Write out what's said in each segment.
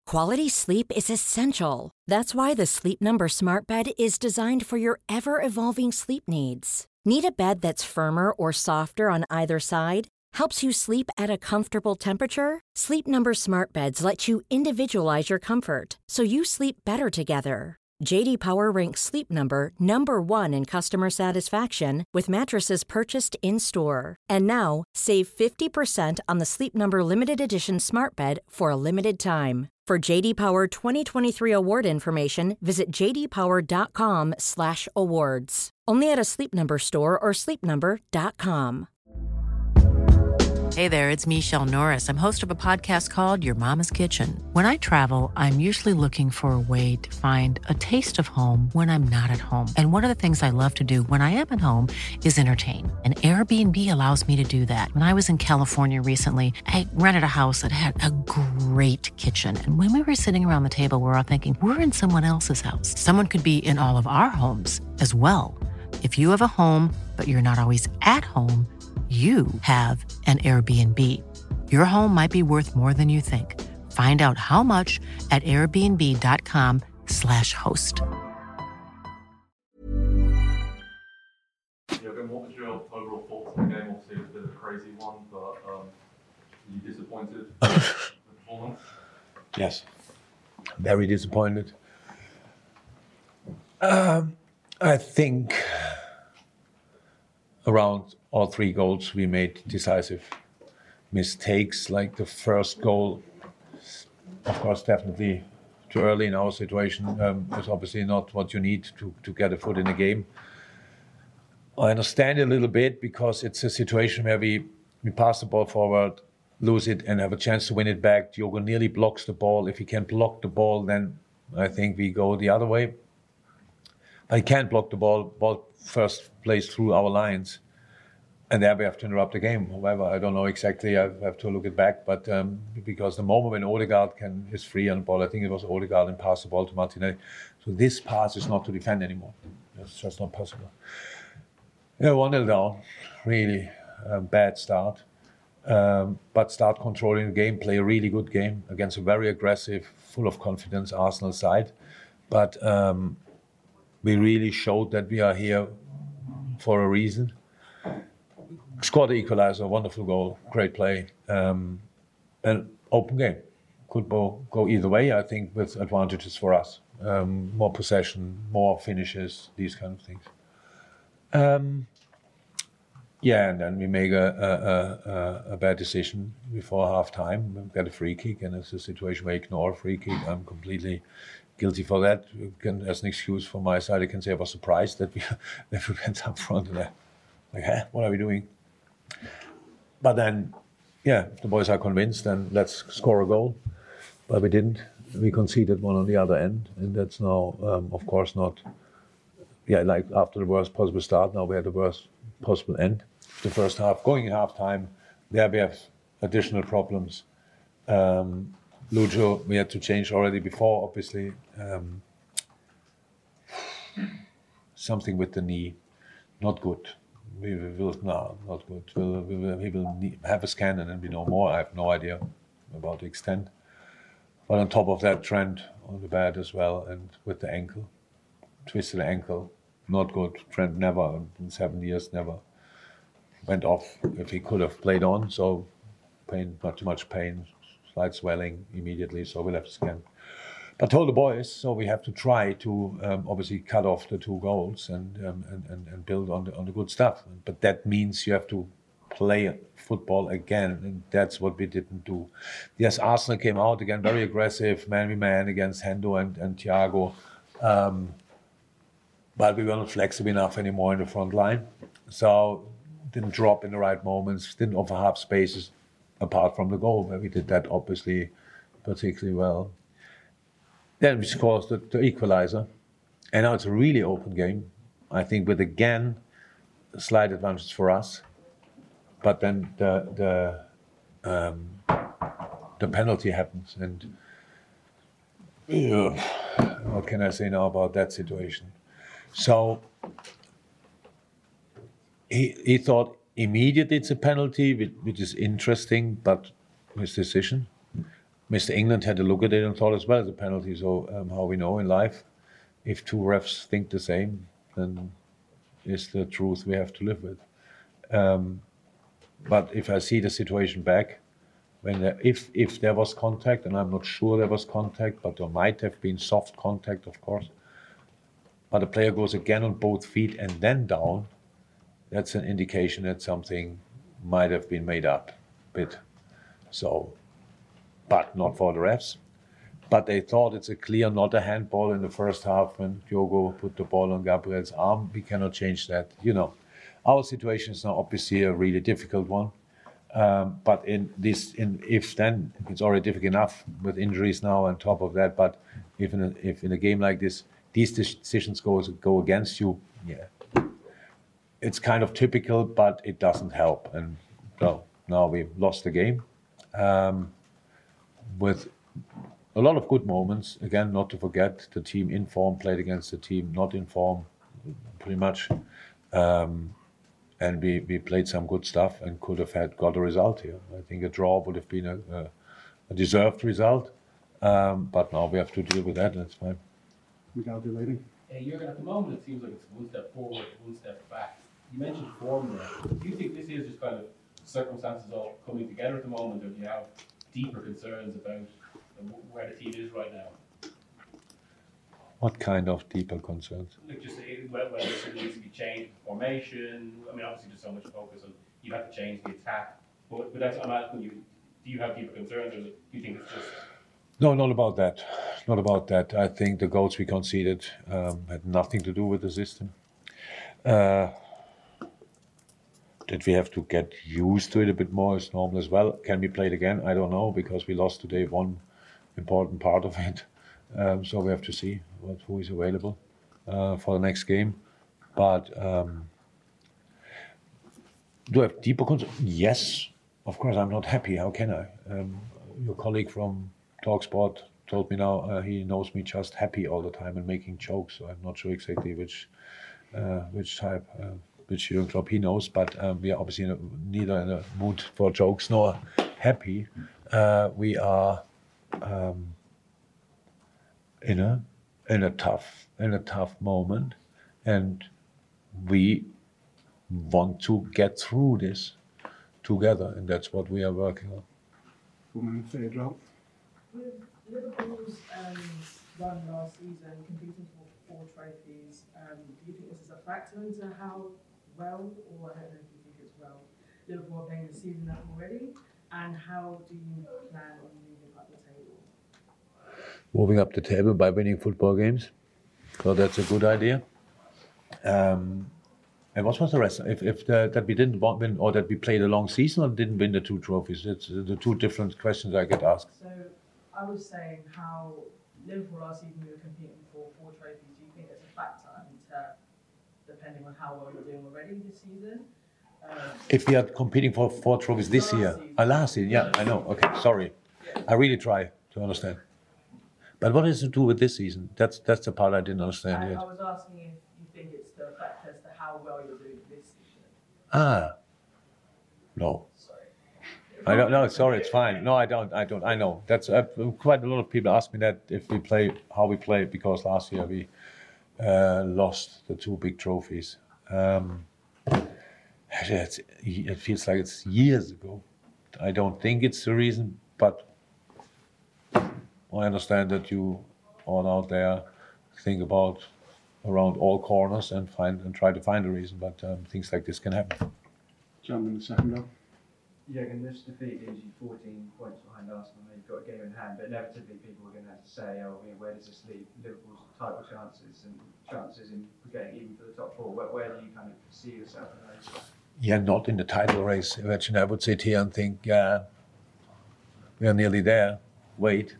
Quality sleep is essential. That's why the Sleep Number Smart Bed is designed for your ever-evolving sleep needs. Need a bed that's firmer or softer on either side? Helps you sleep at a comfortable temperature? Sleep Number Smart Beds let you individualize your comfort so you sleep better together. J.D. Power ranks Sleep Number number 1 in customer satisfaction with mattresses purchased in-store. And now, save 50% on the Sleep Number Limited Edition Smart Bed for a limited time. For J.D. Power 2023 award information, visit jdpower.com/awards. Only at a Sleep Number store or sleepnumber.com. Hey there, it's Michelle Norris. I'm host of a podcast called Your Mama's Kitchen. When I travel, I'm usually looking for a way to find a taste of home when I'm not at home. And one of the things I love to do when I am at home is entertain. And Airbnb allows me to do that. When I was in California recently, I rented a house that had a great kitchen. And when we were sitting around the table, we're all thinking, we're in someone else's house. Someone could be in all of our homes as well. If you have a home, but you're not always at home, you have an Airbnb. Your home might be worth more than you think. Find out how much at airbnb.com/host. Yeah, Ben, what was your overall thoughts on the game? Obviously, it was a bit of a crazy one, but are you disappointed with the performance? Yes, very disappointed. I think around all 3 goals we made decisive mistakes, like the first goal. Of course, definitely too early in our situation. Is obviously not what you need to get a foot in the game. I understand it a little bit because it's a situation where we pass the ball forward, lose it, and have a chance to win it back. Diogo nearly blocks the ball. If he can block the ball, then I think we go the other way. I can't block the ball first plays through our lines. And there we have to interrupt the game. However, I don't know exactly. I have to look it back. But because the moment when Odegaard is free on the ball, I think it was Odegaard and passed the ball to Martinelli. So this pass is not to defend anymore. It's just not possible. Yeah, 1-0 down. Really bad start. But start controlling the game, play a really good game against a very aggressive, full of confidence Arsenal side. But we really showed that we are here for a reason. Scored the equalizer, wonderful goal, great play, an open game. Could go either way, I think, with advantages for us. More possession, more finishes, these kind of things. And then we make a bad decision before half-time. We get a free kick, and it's a situation where you ignore a free kick. I'm completely guilty for that. As an excuse from my side, I can say I was surprised that we went up front. And what are we doing? But then, the boys are convinced, and let's score a goal. But we didn't. We conceded one on the other end, and that's now, of course, not. Like after the worst possible start, now we had the worst possible end. The first half, going in half-time, there we have additional problems. Lucho, we had to change already before, obviously. Something with the knee, not good. Not good. He will have a scan and then we know more. I have no idea about the extent. But on top of that, Trent on the bed as well, and with the ankle, twisted ankle, not good. Trent never, in 7 years, never went off if he could have played on. So pain, not too much pain, slight swelling immediately. So we'll have to scan. But told the boys, so we have to try to obviously cut off the 2 goals and build on the good stuff. But that means you have to play football again, and that's what we didn't do. Yes, Arsenal came out again, very aggressive, man-to-man against Hendo and Thiago. But we were not flexible enough anymore in the front line. So didn't drop in the right moments, didn't offer half spaces apart from the goal, where we did that obviously particularly well. Then we scored the equalizer. And now it's a really open game. I think with, again, a slight advantage for us. But then the penalty happens. And what can I say now about that situation? So he thought immediately it's a penalty, which is interesting, but his decision. Mr. England had a look at it and thought as well as a penalty. So how we know in life, if two refs think the same, then it's the truth we have to live with. But if I see the situation back, if there was contact, and I'm not sure there was contact, but there might have been soft contact, of course, but the player goes again on both feet and then down, that's an indication that something might have been made up a bit. So, but not for the refs. But they thought it's a clear, not a handball in the first half when Diogo put the ball on Gabriel's arm. We cannot change that. You know, our situation is now obviously a really difficult one. But if it's already difficult enough with injuries now on top of that. But if in a game like this, these decisions go against you, yeah, it's kind of typical, but it doesn't help. And well, now we've lost the game with a lot of good moments. Again, not to forget, the team in form played against the team not in form, pretty much. And we played some good stuff and could have got a result here. I think a draw would have been a deserved result. But now we have to deal with that, and it's fine. Miguel Delaney. Jurgen, at the moment it seems like it's one step forward, one step back. You mentioned form there. Do you think this is just kind of circumstances all coming together at the moment, or do you have deeper concerns about where the team is right now? What kind of deeper concerns? Like just whether it needs to be changed, formation. I mean, obviously there's so much focus on you have to change the attack. But that's, I'm asking you, do you have deeper concerns, or do you think it's just... No, not about that. Not about that. I think the goals we conceded had nothing to do with the system. That we have to get used to it a bit more is normal as well. Can we play it again? I don't know, because we lost today one important part of it. So we have to see who is available for the next game. But do I have deeper concerns? Yes, of course. I'm not happy. How can I? Your colleague from TalkSport told me now he knows me just happy all the time and making jokes. So I'm not sure exactly which type, which Jurgen Klopp he knows. But we are obviously neither in a mood for jokes nor happy. We are in a tough moment, and we want to get through this together, and that's what we are working on. Woman third row. With Liverpool's run last season, competing for 4 trophies, do you think this is a factor into how well, or I don't know if you think it's well, Liverpool are playing the season already, and how do you plan on moving up the table? Moving up the table by winning football games. So that's a good idea. And what was the rest? That we didn't win, or that we played a long season, or didn't win the 2 trophies? It's the 2 different questions I get asked. So I was saying how Liverpool last season we were competing for 4 trophies. Do you think it's a factor depending on how well you're doing already this season? If we are competing for 4 trophies this year, last season, yeah, I know. Okay, sorry. Yeah. I really try to understand. But what has to do with this season? That's the part I didn't understand yet. I was asking if you think it's the factor as to how well you're doing this season. No. Sorry. I don't know. Sorry, it's fine. No, I don't. I know. That's quite a lot of people ask me that if we play, how we play, because last year we lost the 2 big trophies. It feels like it's years ago. I don't think it's the reason, but I understand that you all out there think about around all corners and try to find a reason, but things like this can happen. Jump in the second row. Jurgen, this defeat leaves you 14 points behind Arsenal. You've got a game in hand, but inevitably people are going to have to say, where does this leave Liverpool's title chances and chances in getting even for the top 4? Where do you kind of see yourself in those? Yeah, not in the title race. Imagine I would sit here and think, we are nearly there. Wait.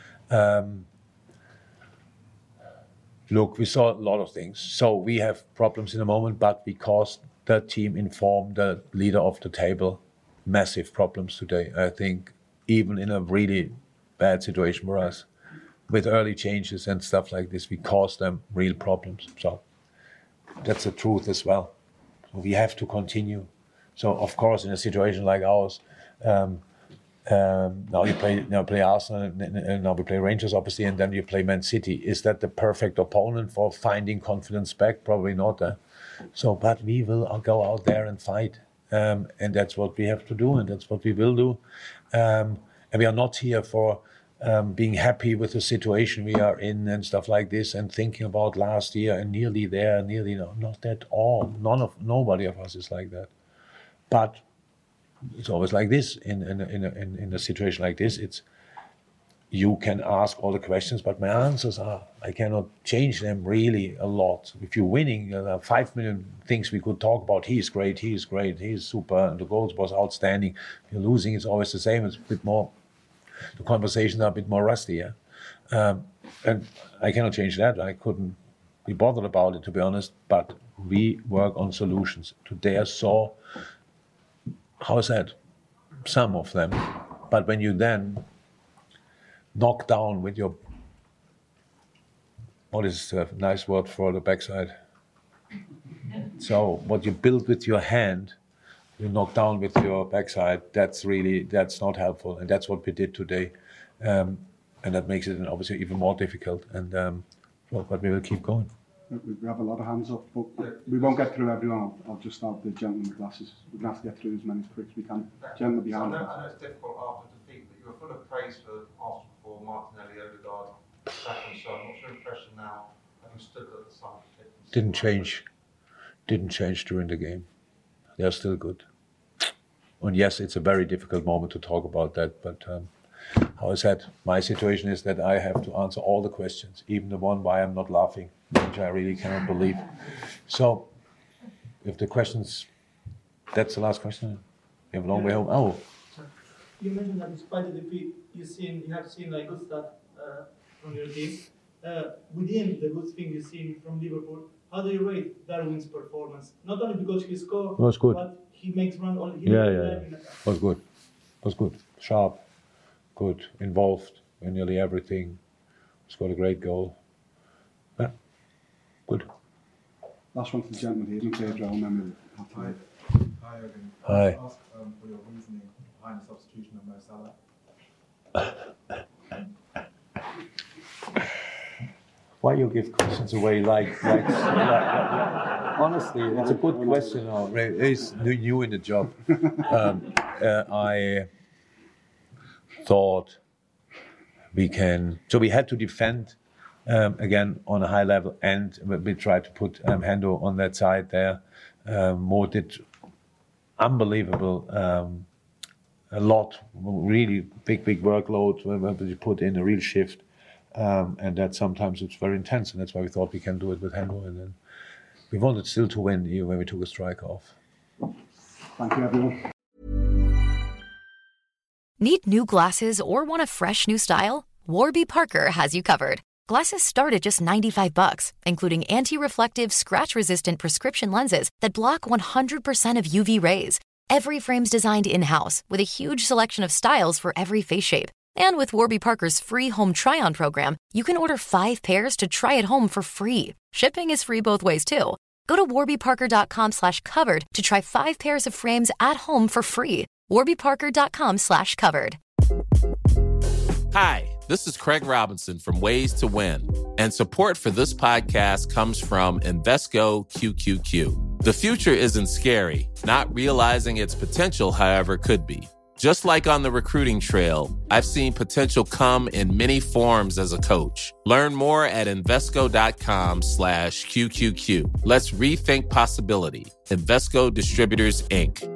Look, we saw a lot of things. So we have problems in the moment, but we caused the team in form, the leader of the table, massive problems today. I think even in a really bad situation for us, with early changes and stuff like this, we caused them real problems. So that's the truth as well. So we have to continue. So of course, in a situation like ours, Now you play Arsenal, and now we play Rangers, obviously, and then you play Man City. Is that the perfect opponent for finding confidence back? Probably not. But we will go out there and fight, and that's what we have to do, and that's what we will do. And we are not here for being happy with the situation we are in and stuff like this, and thinking about last year and nearly there, not at all. Nobody of us is like that. But it's always like this in a situation like this. It's you can ask all the questions, but my answers are I cannot change them really a lot. If you're winning, there are 5 million things we could talk about. He's great, he's super, and the goals was outstanding. If you're losing, it's always the same. It's a bit more. The conversations are a bit more rusty, and I cannot change that. I couldn't be bothered about it, to be honest. But we work on solutions. Today I saw. How is that? Some of them. But when you then knock down with your, what is a nice word for the backside? So what you build with your hand, you knock down with your backside, that's not helpful. And that's what we did today. And that makes it obviously even more difficult. And but we will keep going. We have a lot of hands up, but we won't get through everyone. I'll just start the gentleman with glasses. We're going to have to get through as many as quick as we can. Gentleman behind. I know it's difficult after defeat, but you were full of praise for Arsenal before Martinelli, Odegaard, Saka and so on. What's your impression now, having stood at the side? Didn't change during the game. They're still good. And yes, it's a very difficult moment to talk about that, but how I said, my situation is that I have to answer all the questions, even the one why I'm not laughing, which I really cannot believe. So, if the questions, that's the last question. We have a long way home. Oh. You mentioned that despite the defeat, you have seen like good stuff from your team. Within the good thing you've seen from Liverpool, how do you rate Darwin's performance? Not only because he scored, but he makes run all. Was good. Sharp, good, involved in nearly everything. Scored a great goal. Yeah, good. Last one for the gentleman here, in third row, and then we'll have time. Hi, Jürgen. Hi. I ask for your reasoning behind the substitution of Mo Salah. Why you give questions away like honestly, it's a good question. He's new in the job. I thought we can. So we had to defend again on a high level, and we tried to put Hendo on that side there. Mo did unbelievable. A lot, really big workload. When you put in a real shift. And that sometimes it's very intense, and that's why we thought we can do it with Hendo. And then we wanted still to win even when we took a strike off. Thank you, everyone. Need new glasses or want a fresh new style? Warby Parker has you covered. Glasses start at just $95, including anti-reflective, scratch-resistant prescription lenses that block 100% of UV rays. Every frame's designed in-house with a huge selection of styles for every face shape. And with Warby Parker's free home try-on program, you can order 5 pairs to try at home for free. Shipping is free both ways, too. Go to warbyparker.com/covered to try 5 pairs of frames at home for free. warbyparker.com/covered. Hi, this is Craig Robinson from Ways to Win, and support for this podcast comes from Invesco QQQ. The future isn't scary. Not realizing its potential, however, could be. Just like on the recruiting trail, I've seen potential come in many forms as a coach. Learn more at Invesco.com/QQQ. Let's rethink possibility. Invesco Distributors, Inc.